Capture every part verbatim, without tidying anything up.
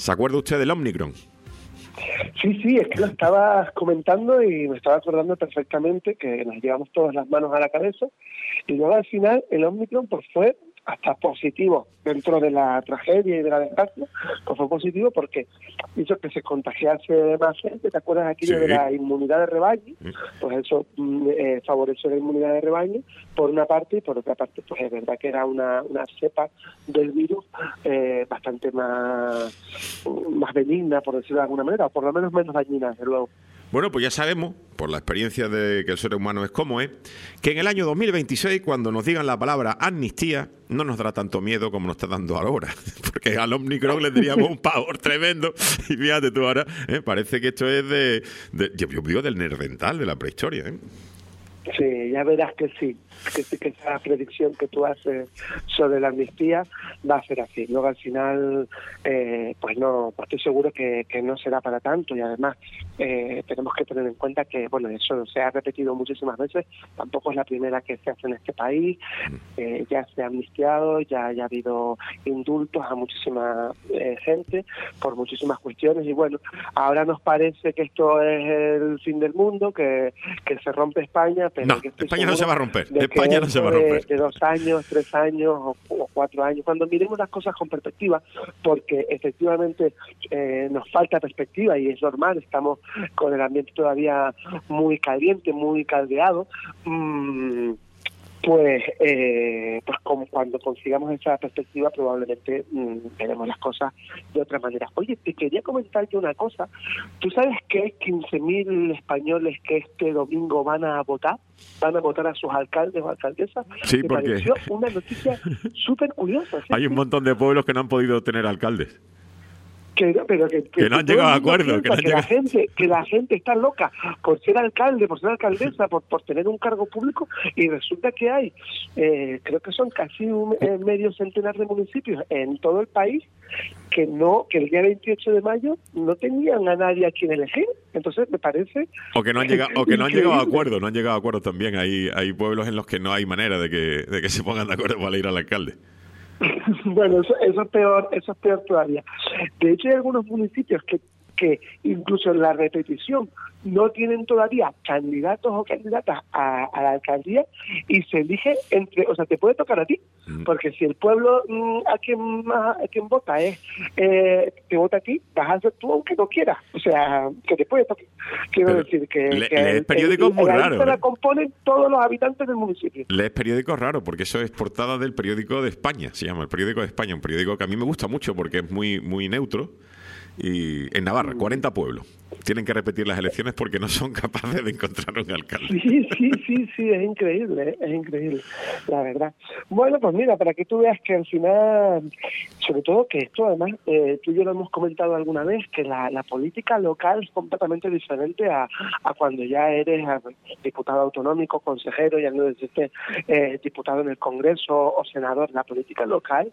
¿Se acuerda usted del Omicron? Sí, sí, es que lo estabas comentando y me estaba acordando perfectamente que nos llevamos todas las manos a la cabeza y luego al final el Omicron pues fue hasta positivo dentro de la tragedia y de la desgracia, pues fue positivo porque hizo que se contagiase más gente. ¿Te acuerdas aquello Sí. de la inmunidad de rebaño? Pues eso eh, favoreció la inmunidad de rebaño por una parte, y por otra parte pues es verdad que era una, una cepa del virus eh, bastante más, más benigna, por decirlo de alguna manera, o por lo menos menos dañina, desde luego. Bueno, pues ya sabemos, por la experiencia de que el ser humano es como es, que en el año dos mil veintiséis, cuando nos digan la palabra amnistía, no nos dará tanto miedo como nos está dando ahora. Porque al Omicron le diríamos un pavor tremendo. Y fíjate tú ahora, ¿eh? Parece que esto es de, de yo, yo digo del Neandertal, de la prehistoria, ¿eh? Sí, ya verás que sí, que sí, que esa predicción que tú haces sobre la amnistía va a ser así. Luego al final, eh, pues no, pues estoy seguro que, que no será para tanto y además eh, tenemos que tener en cuenta que, bueno, eso se ha repetido muchísimas veces, tampoco es la primera que se hace en este país, eh, ya se ha amnistiado, ya, ya ha habido indultos a muchísima eh, gente por muchísimas cuestiones y bueno, ahora nos parece que esto es el fin del mundo, que, que se rompe España. Pero no, España no se va a romper. España no se va a romper. De, de dos años, tres años o, o cuatro años, cuando miremos las cosas con perspectiva, porque efectivamente eh, nos falta perspectiva y es normal, estamos con el ambiente todavía muy caliente, muy caldeado. Mmm, Pues, eh, pues como cuando consigamos esa perspectiva probablemente mmm, veremos las cosas de otra manera. Oye, te quería comentar yo una cosa. ¿Tú sabes que hay quince mil españoles que este domingo van a votar? Van a votar a sus alcaldes o alcaldesas. Sí, Me porque pareció una noticia súper curiosa. ¿Sí? Hay un montón de pueblos que no han podido tener alcaldes. Que, pero que, que, que no han llegado a acuerdo, que, no han que llegado... la gente que la gente está loca por ser alcalde, por ser alcaldesa, por, por tener un cargo público y resulta que hay, eh, creo que son casi un eh, medio centenar de municipios en todo el país que no que el día veintiocho de mayo no tenían a nadie a quien elegir. Entonces me parece o que no han llegado o que no han llegado a acuerdo, no han llegado a acuerdo también. Hay hay pueblos en los que no hay manera de que de que se pongan de acuerdo para ir al alcalde. Bueno, eso, eso es peor, eso es peor todavía. De hecho, hay algunos municipios que, que incluso en la repetición no tienen todavía candidatos o candidatas a, a la alcaldía y se elige entre, o sea, te puede tocar a ti, porque si el pueblo mmm, a quien más, a quien vota es eh, te vota a ti, vas a ser tú aunque no quieras, o sea, que te puede tocar. Quiero Pero decir que, le, que lees el, periódicos el, muy la raros. lista ¿eh? la componen todos los habitantes del municipio. Lees periódicos raros, porque eso es portada del periódico de España, se llama el periódico de España, un periódico que a mí me gusta mucho porque es muy muy neutro. Y en Navarra, cuarenta pueblos. Tienen que repetir las elecciones porque no son capaces de encontrar un alcalde. Sí, sí, sí, sí, es increíble, ¿eh? Es increíble, la verdad. Bueno, pues mira, para que tú veas que al final, sobre todo que esto además, eh, tú y yo lo hemos comentado alguna vez, que la, la política local es completamente diferente a, a cuando ya eres diputado autonómico, consejero, ya no existe eh, diputado en el Congreso o senador. La política local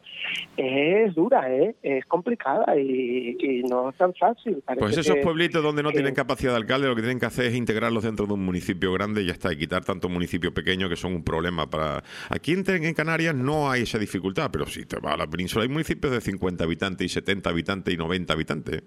es dura, ¿eh? Es complicada y, y no es tan fácil. Parece pues esos que, pueblitos donde no que... tienen capacidad de alcalde, lo que tienen que hacer es integrarlos dentro de un municipio grande y ya está, y quitar tantos municipios pequeños que son un problema para... Aquí en, en Canarias no hay esa dificultad, pero si te vas a la península hay municipios de cincuenta habitantes y setenta habitantes y noventa habitantes.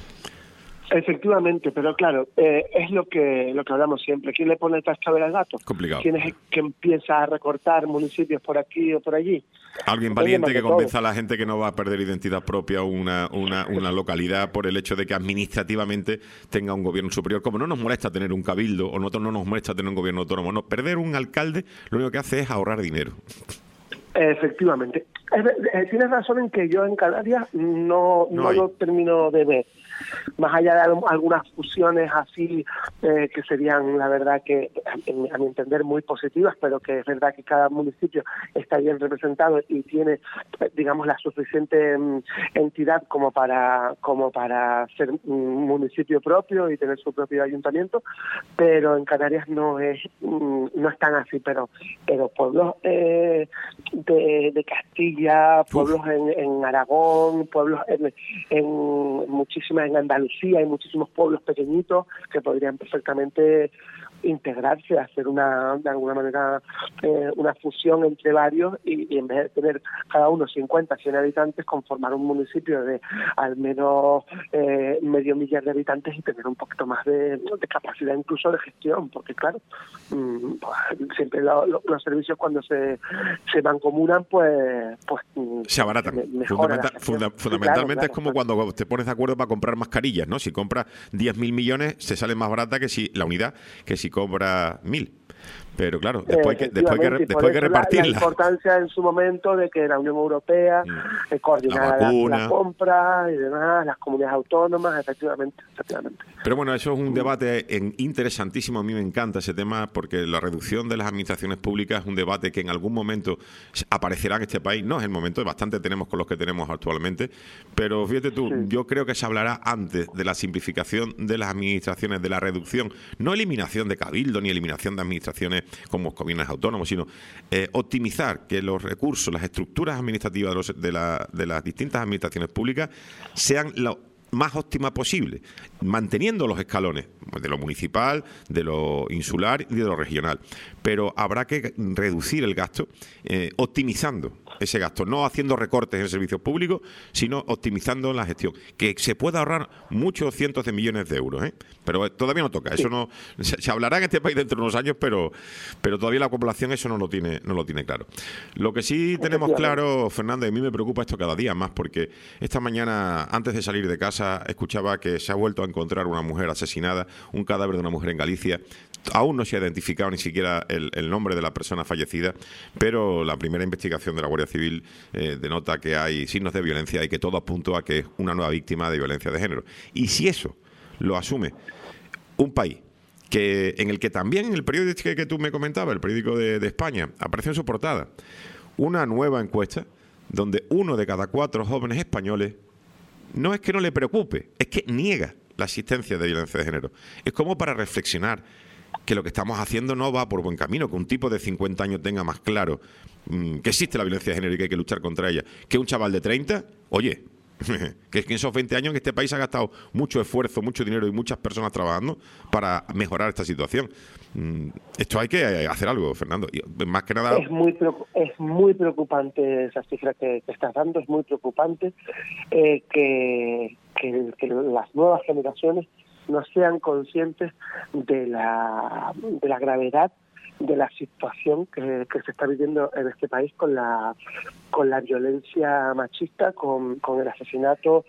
Efectivamente, pero claro, eh, es lo que lo que hablamos siempre. ¿Quién le pone el cascabel al gato? Complicado. ¿Quién es el que empieza a recortar municipios por aquí o por allí? Alguien valiente que convenza a la gente que no va a perder identidad propia una, una, una localidad por el hecho de que administrativamente tenga un gobierno superior. Como no nos molesta tener un cabildo, o nosotros no nos molesta tener un gobierno autónomo, no, perder un alcalde lo único que hace es ahorrar dinero. Efectivamente. Eh, tienes razón en que yo en Canarias no, no, no lo termino de ver. Más allá de algunas fusiones así eh, que serían, la verdad, que a, a mi entender muy positivas, pero que es verdad que cada municipio está bien representado y tiene, digamos, la suficiente um, entidad como para como para ser un municipio propio y tener su propio ayuntamiento, pero en Canarias no es um, no es tan así, pero pero pueblos eh, de, de Castilla, pueblos en, en Aragón, pueblos en, en muchísimas en Andalucía hay muchísimos pueblos pequeñitos que podrían perfectamente integrarse, hacer una, de alguna manera, eh, una fusión entre varios y, y en vez de tener cada uno cincuenta, cien habitantes, conformar un municipio de al menos eh, medio millar de habitantes y tener un poquito más de, de capacidad incluso de gestión, porque claro, mmm, pues, siempre lo, lo, los servicios cuando se, se mancomunan, pues, pues se abaratan. Me, Fundamental, funda, fundamentalmente claro, claro, es como claro. cuando te pones de acuerdo para comprar mascarillas, ¿no? Si compras diez mil millones, se sale más barata que si la unidad que si compras mil. Pero claro, después hay que, después hay que, después hay que repartirla. La, la importancia en su momento de que la Unión Europea mm. eh, coordinara la, la, la compra y demás, las comunidades autónomas, efectivamente, efectivamente. Pero bueno, eso es un debate en, interesantísimo. A mí me encanta ese tema porque la reducción de las administraciones públicas es un debate que en algún momento aparecerá en este país. No es el momento, bastante tenemos con los que tenemos actualmente. Pero fíjate tú, sí. yo creo que se hablará antes de la simplificación de las administraciones, de la reducción, no eliminación de cabildo ni eliminación de administraciones como gobiernos autónomos, sino eh, optimizar que los recursos, las estructuras administrativas de, los, de, la, de las distintas administraciones públicas sean lo más óptima posible, manteniendo los escalones de lo municipal, de lo insular y de lo regional. Pero habrá que reducir el gasto, eh, optimizando ese gasto, no haciendo recortes en servicios públicos, sino optimizando la gestión, que se pueda ahorrar muchos cientos de millones de euros, ¿eh? Pero todavía no toca, eso no se, se hablará en este país dentro de unos años, pero pero todavía la población eso no lo tiene no lo tiene claro. Lo que sí tenemos claro, Fernando, y a mí me preocupa esto cada día más, porque esta mañana, antes de salir de casa, escuchaba que se ha vuelto a encontrar una mujer asesinada, un cadáver de una mujer en Galicia. Aún no se ha identificado ni siquiera el, el nombre de la persona fallecida, pero la primera investigación de la Guardia Civil eh, denota que hay signos de violencia y que todo apunta a que es una nueva víctima de violencia de género. Y si eso lo asume un país que en el que también en el periódico que, que tú me comentabas, el periódico de, de España, apareció en su portada una nueva encuesta donde uno de cada cuatro jóvenes españoles no es que no le preocupe, es que niega la existencia de violencia de género. Es como para reflexionar que lo que estamos haciendo no va por buen camino, que un tipo de cincuenta años tenga más claro mmm, que existe la violencia de género y que hay que luchar contra ella, que un chaval de treinta, oye, que en esos veinte años en este país ha gastado mucho esfuerzo, mucho dinero y muchas personas trabajando para mejorar esta situación. Esto hay que hacer algo, Fernando. Y más que nada... Es muy, es muy preocupante esa cifra que, que estás dando, es muy preocupante eh, que, que, que las nuevas generaciones no sean conscientes de la, de la gravedad de la situación que, que se está viviendo en este país con la con la violencia machista, con, con el asesinato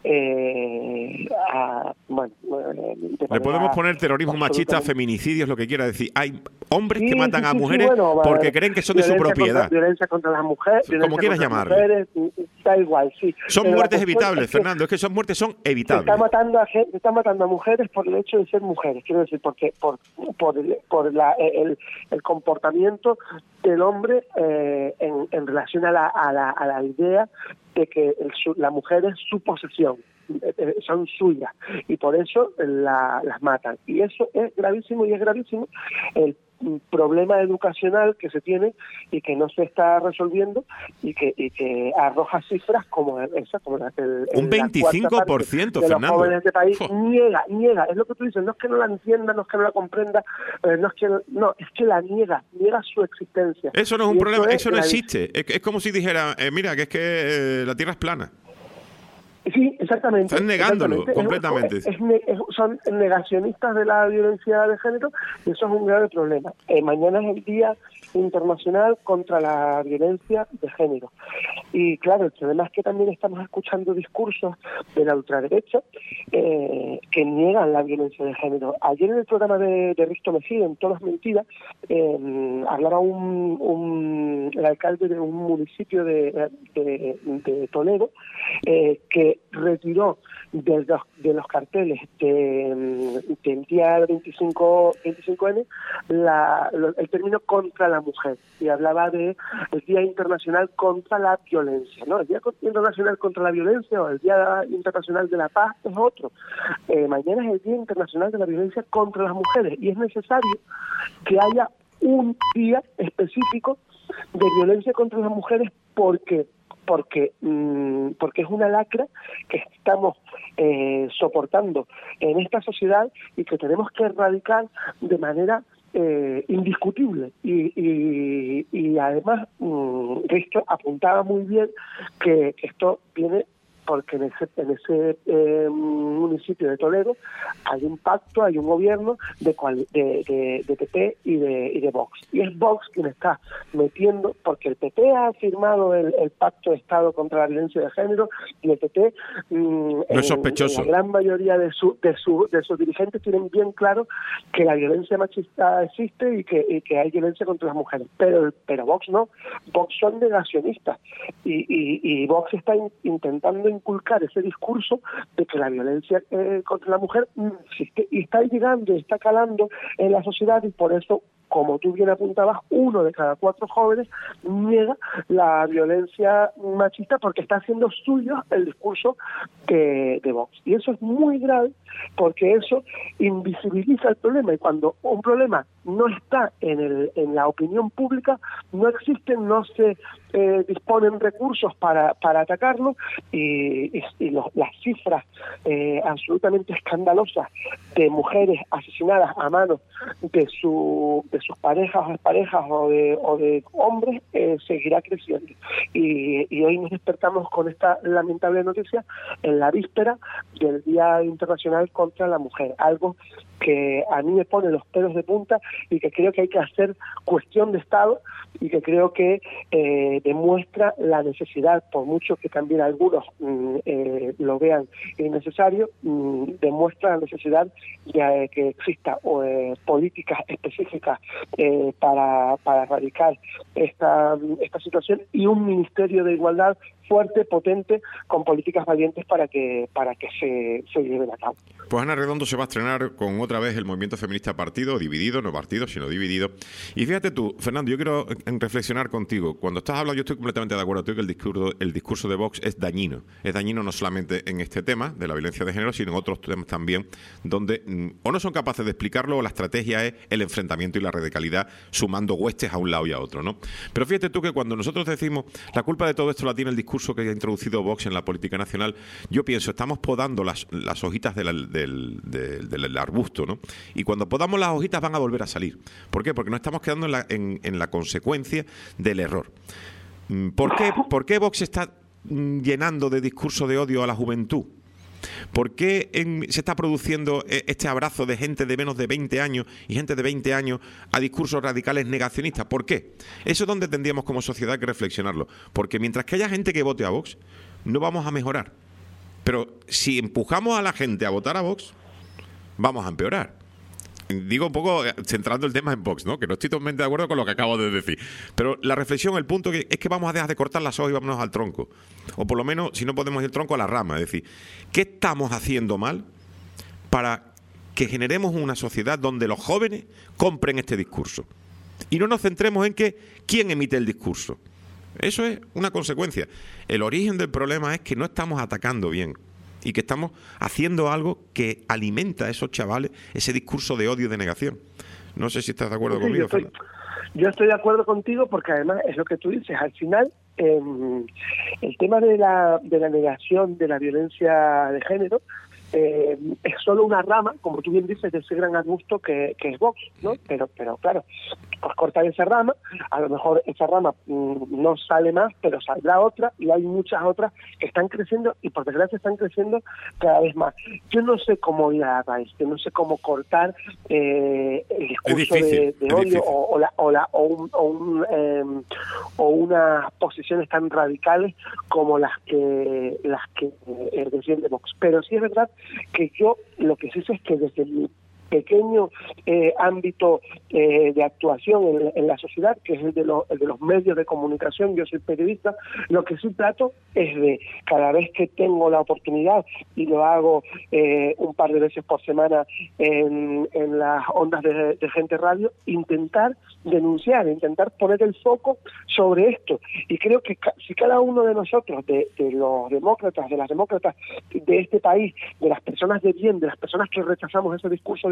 eh, a, bueno, le podemos poner terrorismo machista, feminicidios, lo que quiera decir. Hay hombres sí, que matan sí, a sí, mujeres sí, bueno, porque creen que son de su propiedad. Contra, violencia contra las mujeres, como quieras llamarle. Da igual, sí. Son Pero muertes evitables, es que Fernando. Es que son muertes son evitables. Se está matando a gente, se está matando a mujeres por el hecho de ser mujeres. Quiero decir, porque por por el, por la, el, el comportamiento del hombre eh, en, en relación a la, a la a la idea de que el, su, la mujer es su posesión, eh, son suyas, y por eso la, las matan. Y eso es gravísimo, y es gravísimo el problema educacional que se tiene y que no se está resolviendo y que, y que arroja cifras como esa, como la, el, un veinticinco por ciento, de los Fernando. jóvenes de este país oh. niega, niega, es lo que tú dices, no es que no la entienda, no es que no la comprenda, eh, no es que no, es que la niega, niega su existencia. Eso no es un y problema, eso, es eso no existe. Es, es como si dijera, eh, mira, que es que eh, la Tierra es plana. Sí, exactamente. Están negándolo exactamente. completamente. Es, es, es, son negacionistas de la violencia de género y eso es un grave problema. Eh, mañana es el Día Internacional contra la Violencia de Género. Y claro, el problema es que también estamos escuchando discursos de la ultraderecha eh, que niegan la violencia de género. Ayer en el programa de, de Risto Mejía, en Todas Mentiras, eh, hablaba un, un, el alcalde de un municipio de, de, de Toledo eh, que retiró de los, de los carteles de, del día veinticinco ene la, el término contra la mujer, y hablaba de el Día Internacional contra la Violencia, ¿no? El Día Internacional contra la Violencia o el Día Internacional de la Paz es otro. Eh, mañana es el Día Internacional de la Violencia contra las Mujeres y es necesario que haya un día específico de violencia contra las mujeres porque porque, mmm, porque es una lacra que estamos eh, soportando en esta sociedad y que tenemos que erradicar de manera Eh, indiscutible y, y, y además mmm, Risto apuntaba muy bien que esto viene porque en ese, en ese eh, municipio de Toledo hay un pacto, hay un gobierno de, cual, de, de, de P P y de, y de Vox. Y es Vox quien está metiendo, porque el P P ha firmado el, el pacto de Estado contra la violencia de género y el P P, mmm, no es sospechoso. En, en la gran mayoría de, su, de, su, de sus dirigentes tienen bien claro que la violencia machista existe y que, y que hay violencia contra las mujeres. Pero, pero Vox no. Vox son negacionistas y, y, y Vox está in, intentando inculcar ese discurso de que la violencia eh, contra la mujer no existe y está llegando, está calando en la sociedad y por eso, como tú bien apuntabas, uno de cada cuatro jóvenes niega la violencia machista porque está haciendo suyo el discurso de, de Vox. Y eso es muy grave porque eso invisibiliza el problema y cuando un problema no está en, el, en la opinión pública, no existen, no se eh, disponen recursos para, para atacarlo y, y, y los, las cifras eh, absolutamente escandalosas de mujeres asesinadas a manos de, su, de sus parejas o parejas o de, o de hombres eh, seguirá creciendo. Y, y hoy nos despertamos con esta lamentable noticia en la víspera del Día Internacional contra la Mujer, algo que a mí me pone los pelos de punta y que creo que hay que hacer cuestión de Estado y que creo que eh, demuestra la necesidad, por mucho que también algunos mm, eh, lo vean innecesario, mm, demuestra la necesidad de que exista eh, políticas específicas eh, para, para erradicar esta, esta situación y un Ministerio de Igualdad fuerte, potente, con políticas valientes para que para que se, se lleven a cabo. Pues Ana Redondo se va a estrenar con otra vez el Movimiento Feminista Partido, dividido, no partido, sino dividido. Y fíjate tú, Fernando, yo quiero reflexionar contigo. Cuando estás hablando, yo estoy completamente de acuerdo contigo que el discurso, el discurso de Vox es dañino. Es dañino no solamente en este tema de la violencia de género, sino en otros temas también, donde mm, o no son capaces de explicarlo o la estrategia es el enfrentamiento y la radicalidad, sumando huestes a un lado y a otro, ¿no? Pero fíjate tú que cuando nosotros decimos la culpa de todo esto la tiene el discurso que ha introducido Vox en la política nacional, yo pienso, estamos podando las, las hojitas de la, del, del, del arbusto, ¿no? Y cuando podamos las hojitas van a volver a salir. ¿Por qué? Porque nos estamos quedando en la, en, en la consecuencia del error. ¿Por qué, ¿Por qué Vox está llenando de discurso de odio a la juventud? ¿Por qué en, se está produciendo este abrazo de gente de menos de veinte años y gente de veinte años a discursos radicales negacionistas? ¿Por qué? Eso es donde tendríamos como sociedad que reflexionarlo. Porque mientras que haya gente que vote a Vox, no vamos a mejorar. Pero si empujamos a la gente a votar a Vox, vamos a empeorar. Digo un poco centrando el tema en Vox, ¿no? Que no estoy totalmente de acuerdo con lo que acabo de decir. Pero la reflexión, el punto es que vamos a dejar de cortar las hojas y vámonos al tronco. O por lo menos, si no podemos ir al tronco, a la rama. Es decir, ¿qué estamos haciendo mal para que generemos una sociedad donde los jóvenes compren este discurso? Y no nos centremos en que quién emite el discurso. Eso es una consecuencia. El origen del problema es que no estamos atacando bien. Y que estamos haciendo algo que alimenta a esos chavales ese discurso de odio y de negación. No sé si estás de acuerdo sí, conmigo, yo estoy, yo estoy de acuerdo contigo porque además es lo que tú dices. Al final, eh, el tema de la, de la negación de la violencia de género eh, es solo una rama, como tú bien dices, de ese gran arbusto que, que es Vox, ¿no? Pero, pero claro, pues cortar esa rama, a lo mejor esa rama mmm, no sale más, pero saldrá otra, y hay muchas otras que están creciendo, y por desgracia están creciendo cada vez más. Yo no sé cómo ir a la raíz, yo no sé cómo cortar eh, el discurso difícil, de, de odio o, o, la, o, la, o, un, o, un, eh, o unas posiciones tan radicales como las que las que eh, defiende Vox. Pero sí es verdad que yo lo que sí sé es que desde mi pequeño eh, ámbito eh, de actuación en, en la sociedad, que es el de, los, el de los medios de comunicación, yo soy periodista, lo que sí trato es de, cada vez que tengo la oportunidad, y lo hago eh, un par de veces por semana en, en las ondas de, de Gente Radio, intentar denunciar, intentar poner el foco sobre esto. Y creo que ca si cada uno de nosotros, de, de los demócratas, de las demócratas de este país, de las personas de bien, de las personas que rechazamos ese discurso de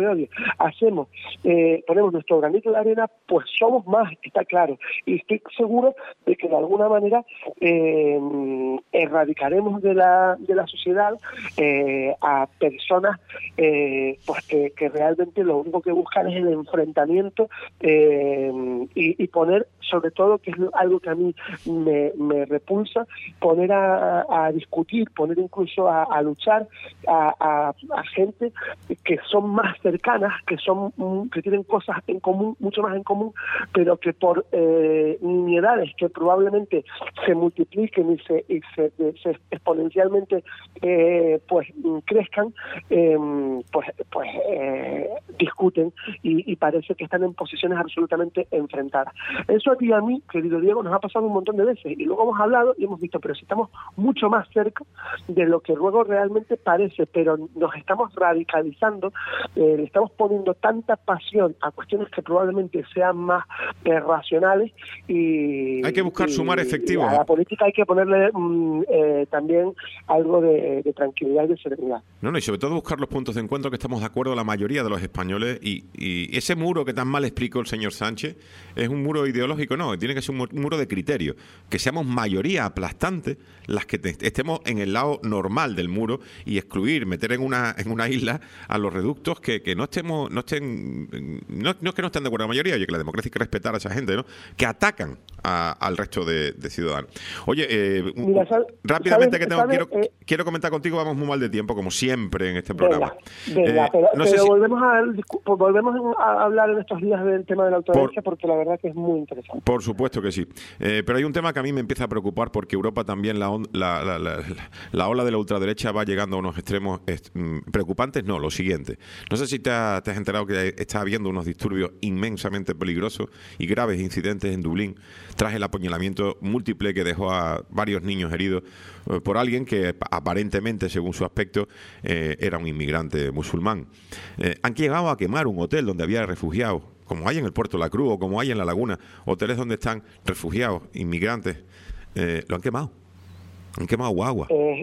de odio, hacemos, eh, ponemos nuestro granito de arena, pues somos más, está claro. Y estoy seguro de que de alguna manera eh, erradicaremos de la, de la sociedad eh, a personas eh, pues que, que realmente lo único que buscan es el enfrentamiento eh, y, y poner, sobre todo, que es algo que a mí me, me repulsa, poner a, a discutir, poner incluso a, a luchar a, a, a gente que son más cercanas, que son que tienen cosas en común, mucho más en común, pero que por eh, nimiedades que probablemente se multipliquen y se, y se, se exponencialmente eh, pues crezcan, eh, pues pues eh, discuten y, y parece que están en posiciones absolutamente enfrentadas. Eso a ti y a mí, querido Diego, nos ha pasado un montón de veces y luego hemos hablado y hemos visto, pero si estamos mucho más cerca de lo que luego realmente parece, pero nos estamos radicalizando, eh, le estamos poniendo tanta pasión a cuestiones que probablemente sean más eh, racionales y... Hay que buscar y, sumar efectivos. A la política hay que ponerle mm, eh, también algo de, de tranquilidad y de serenidad. No, no, y sobre todo buscar los puntos de encuentro que estamos de acuerdo la mayoría de los españoles y, y ese muro que tan mal explicó el señor Sánchez es un muro ideológico, no, tiene que ser un muro de criterio, que seamos mayoría aplastante las que te, estemos en el lado normal del muro y excluir, meter en una en una isla a los reductos que, que no estemos, no estén, no, no es que no estén de acuerdo la mayoría, oye, que la democracia hay que respetar a esa gente, ¿no? Que atacan a, al resto de, de ciudadanos. Oye, eh, Mira, ¿sabes, rápidamente sabes, que tengo, sabes, quiero, eh, quiero comentar contigo, vamos muy mal de tiempo, como siempre en este programa. Venga, venga eh, pero, no pero sé si, volvemos, a, volvemos a hablar en estos días del tema de la ultraderecha porque la verdad que es muy interesante. Por supuesto que sí. Eh, pero hay un tema que a mí me empieza a preocupar porque Europa también, la, on, la, la, la, la ola de la ultraderecha va llegando a unos extremos est preocupantes. No, lo siguiente. No sé si te, ha, te has enterado que está habiendo unos disturbios inmensamente peligrosos y graves incidentes en Dublín tras el apuñalamiento múltiple que dejó a varios niños heridos eh, por alguien que aparentemente, según su aspecto, eh, era un inmigrante musulmán. Eh, han llegado a quemar un hotel donde había refugiados, como hay en el Puerto de la Cruz o como hay en La Laguna, hoteles donde están refugiados, inmigrantes, eh, lo han quemado. Han quemado guagua. Eh,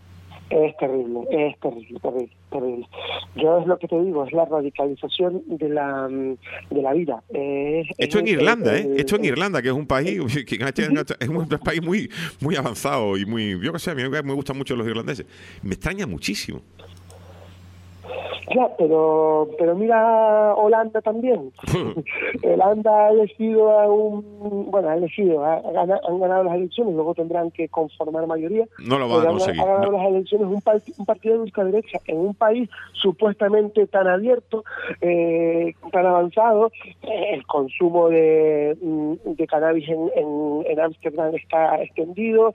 es terrible, es terrible, terrible, terrible. Yo es lo que te digo, es la radicalización de la de la vida. Eh, Esto es, en Irlanda, es, ¿eh? Esto en Irlanda, que es un país que es un país muy muy avanzado y muy, yo qué sé, a mí me gustan mucho los irlandeses. Me extraña muchísimo. Ya, pero pero mira Holanda también. Holanda ha elegido a un... Bueno, ha elegido, ha, ha ganado, han ganado las elecciones, luego tendrán que conformar mayoría. No lo van a conseguir. Ha ganado no. las elecciones un, un partido de ultraderecha en un país supuestamente tan abierto, eh, tan avanzado. Eh, el consumo de, de cannabis en Ámsterdam está extendido.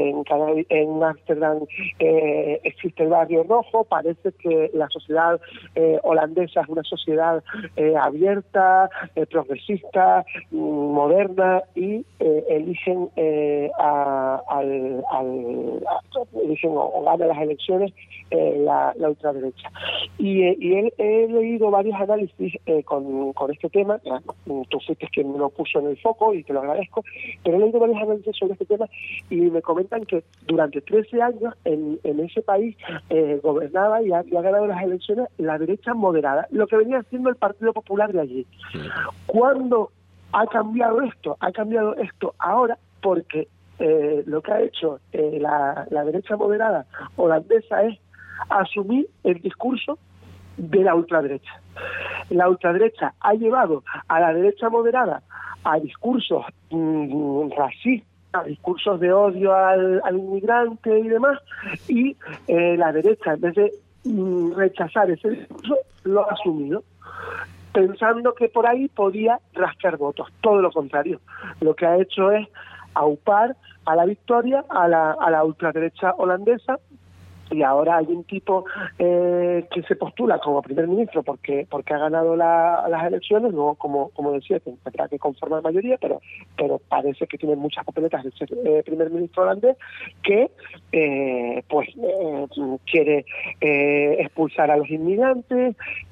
En Ámsterdam eh, existe el barrio rojo. Parece que la sociedad Eh, holandesa es una sociedad eh, abierta, eh, progresista, moderna y eh, eligen eh, a, al, al, a, eligen o, o ganan las elecciones eh, la, la ultraderecha. Y, eh, y he, he leído varios análisis eh, con, con este tema. Tú fuiste quien me lo puso en el foco y te lo agradezco, pero he leído varios análisis sobre este tema y me comentan que durante trece años en, en ese país eh, gobernaba y ha, y ha ganado las elecciones la derecha moderada, lo que venía siendo el Partido Popular de allí. ¿Cuándo ha cambiado esto? Ha cambiado esto ahora porque eh, lo que ha hecho eh, la, la derecha moderada holandesa es asumir el discurso de la ultraderecha. La ultraderecha ha llevado a la derecha moderada a discursos mmm, racistas, a discursos de odio al, al inmigrante y demás, y eh, la derecha, en vez de mmm, rechazar ese discurso, lo ha asumido, pensando que por ahí podía rascar votos. Todo lo contrario. Lo que ha hecho es aupar a la victoria a la, a la ultraderecha holandesa. Y ahora hay un tipo eh, que se postula como primer ministro porque porque ha ganado la, las elecciones, luego como como decía tendrá que conformar mayoría, pero pero parece que tiene muchas papeletas de ser eh, primer ministro holandés, que eh, pues eh, quiere eh, expulsar a los inmigrantes,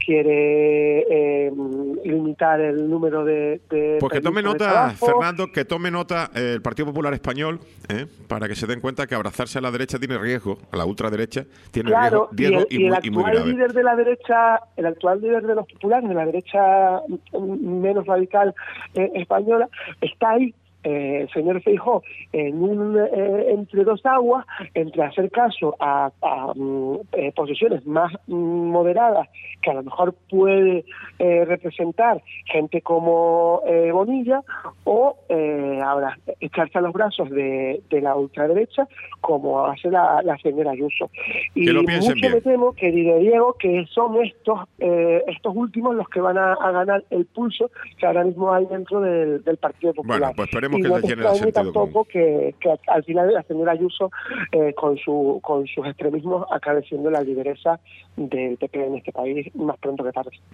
quiere eh, limitar el número de... de pues que tome nota, trabajo. Fernando, que tome nota eh, el Partido Popular Español, ¿eh? para que se den cuenta que abrazarse a la derecha tiene riesgo, a la ultraderecha tiene claro, riesgo, riesgo y el, y, y el muy, y muy actual grave. líder de la derecha, el actual líder de los populares, de la derecha menos radical eh, española, está ahí. Eh, el señor Feijóo en un eh, entre dos aguas, entre hacer caso a, a um, eh, posiciones más um, moderadas que a lo mejor puede eh, representar gente como eh, Bonilla, o eh, ahora echarse a los brazos de, de la ultraderecha como hace la, la señora Ayuso. Y mucho bien. me temo, querido Diego, que son estos eh, estos últimos los que van a, a ganar el pulso que ahora mismo hay dentro del, del Partido Popular. Bueno, pues esperemos y que no les te llene el extrañe sentido tampoco común. que, que al final la señora Ayuso eh, con su con sus extremismos acabe siendo la lideresa del P P en este país más pronto que tarde.